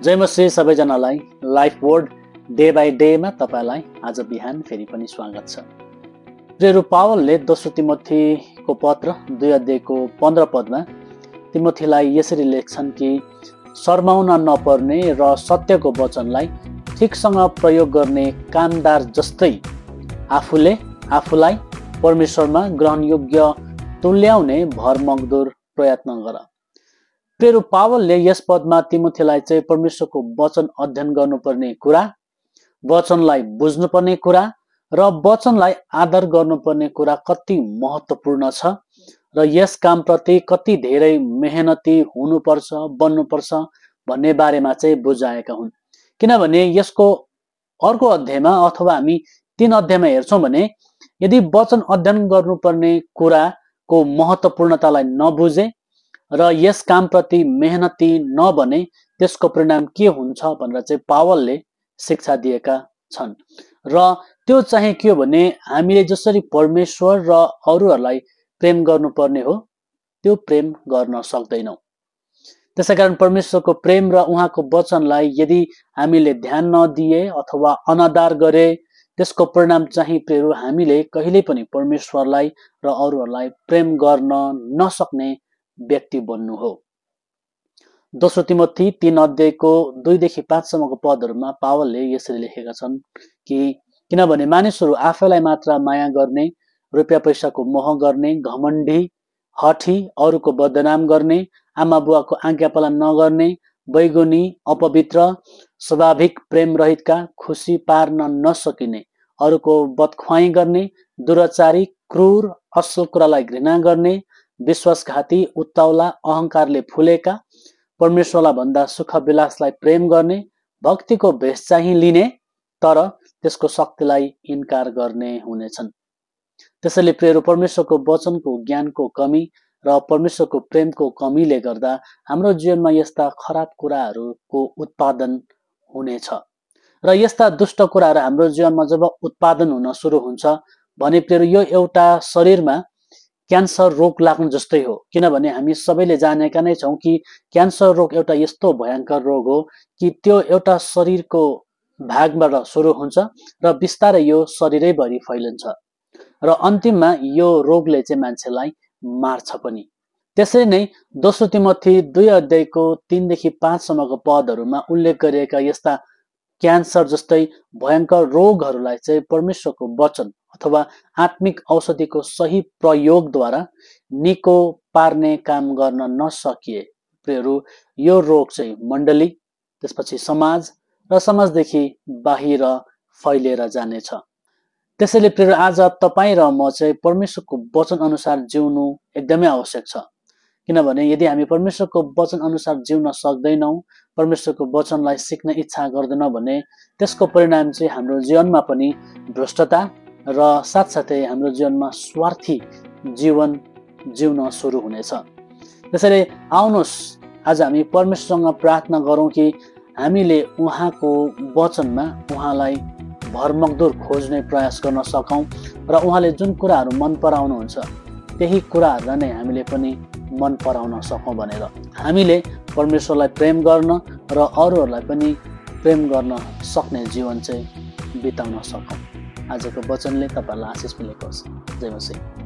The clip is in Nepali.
जय मसी सबैजनालाई लाइफ वर्ड डे बाई डेमा तपाईलाई आज बिहान फेरि पनि स्वागत छ। प्रिय पावलले दोस्रो तिमोथीको पत्र 2 अध्यायको 15 पदमा तिमोथीलाई यसरी लेख्छन् कि शर्माउन नपर्ने र सत्यको वचनलाई ठिकसँग प्रयोग गर्ने कामदार जस्तै आफूलाई परमेश्वरमा ग्रहणयोग्य तुल्याउने भरमग्दुर प्रयत्न गर। प्रिय पावलले यस पदमा तिमोथीलाई चाहिँ परमेश्वरको वचन अध्ययन गर्नुपर्ने कुरा, वचनलाई बुझ्नुपर्ने कुरा र वचनलाई आदर गर्नुपर्ने कुरा कति महत्त्वपूर्ण छ र यस कामप्रति कति धेरै मेहनती हुनुपर्छ, बन्नुपर्छ भन्ने बारेमा चाहिँ बुझाएका हुन्। किनभने यसको अर्को अध्यायमा अथवा हामी 3 अध्यायमा हेर्छौँ भने यदि वचन अध्ययन गर्नुपर्ने कुराको महत्त्वपूर्णतालाई नबुझे र यस कामप्रति मेहनती नबने त्यसको परिणाम के हुन्छ भनेर चाहिँ पावलले शिक्षा दिएका छन्। र त्यो चाहिँ के हो भने हामीले जसरी परमेश्वर र अरूहरूलाई प्रेम गर्नुपर्ने हो त्यो प्रेम गर्न सक्दैनौँ। त्यसैकारण परमेश्वरको प्रेम र उहाँको वचनलाई यदि हामीले ध्यान नदिए अथवा अनादर गरे त्यसको परिणाम चाहिँ प्रियहरू हामीले कहिल्यै पनि परमेश्वरलाई र अरूहरूलाई प्रेम गर्न नसक्ने व्यक्ति बन्नु हो। दोस्रो तिमोथी 3 अध्यायको 2 देखि 5 सम्मको पदहरूमा पावलले यसरी लेखेका छन् कि किनभने मानिसहरू आफैलाई मात्र माया गर्ने, रुपियाँ पैसाको मोह गर्ने, घमण्डी, हठी, अरूको बदनाम गर्ने, आमा बुवाको आज्ञा पालन नगर्ने, बैगुनी, अपवित्र, स्वाभाविक प्रेम रहितका, खुसी पार्न नसकिने, अरूको बदख्वाई गर्ने, दुराचारी, क्रूर, असल कुरालाई घृणा गर्ने, विश्वासघाती, उत्ताउला, अहंकारले फुलेका, परमेश्वरलाई भन्दा सुख विलासलाई प्रेम गर्ने, भक्तिको भेष चाहिँ लिने तर त्यसको शक्तिलाई इन्कार गर्ने हुनेछन्। त्यसैले प्रिय परमेश्वरको वचनको ज्ञानको कमी र परमेश्वरको प्रेमको कमीले गर्दा हाम्रो जीवनमा यस्ता खराब कुराहरूको उत्पादन हुनेछ र यस्ता दुष्ट कुराहरू हाम्रो जीवनमा जब उत्पादन हुन सुरु हुन्छ भने प्रिय यो एउटा शरीरमा क्यान्सर रोग लाग्नु जस्तै हो। किनभने हामी सबैले जानेका नै छौँ कि क्यान्सर रोग एउटा यस्तो भयङ्कर रोग हो कि त्यो एउटा शरीरको भागबाट सुरु हुन्छ र बिस्तारै यो शरीरैभरि फैलिन्छ र अन्तिममा यो रोगले चाहिँ मान्छेलाई मार्छ पनि। त्यसरी नै दोस्रो तिमोथी 2 अध्यायको 3 देखि 5 सम्मको पदहरूमा उल्लेख गरिएका यस्ता क्यान्सर जस्तै भयङ्कर रोगहरूलाई चाहिँ परमेश्वरको वचन अथवा आत्मिक औषधिको सही प्रयोगद्वारा निको पार्ने काम गर्न नसकिए प्रियहरू यो रोग चाहिँ मण्डली, त्यसपछि समाज र समाजदेखि बाहिर फैलिएर जानेछ। त्यसैले प्रिय आज तपाईँ र म चाहिँ परमेश्वरको वचन अनुसार जिउनु एकदमै आवश्यक छ। किनभने यदि हामी परमेश्वरको वचन अनुसार जिउन सक्दैनौँ, परमेश्वरको वचनलाई सिक्न इच्छा गर्दैनौँ भने त्यसको परिणाम चाहिँ हाम्रो जीवनमा पनि भ्रष्टता र साथसाथै हाम्रो जीवनमा स्वार्थी जीवन जिउन सुरु हुनेछ। त्यसैले आउनुहोस् आज हामी परमेश्वरसँग प्रार्थना गरौँ कि हामीले उहाँको वचनमा उहाँलाई भरमग्दुर खोज्ने प्रयास गर्न सकौँ र उहाँले जुन कुराहरू मन पराउनुहुन्छ त्यही कुराहरूलाई नै हामीले पनि मन पराउन सकौँ भनेर हामीले परमेश्वरलाई प्रेम गर्न र अरूहरूलाई पनि प्रेम गर्न सक्ने जीवन चाहिँ बिताउन सकौँ। आजको वचनले तपाईलाई आशिष मिलेको होस्। जय मसीह।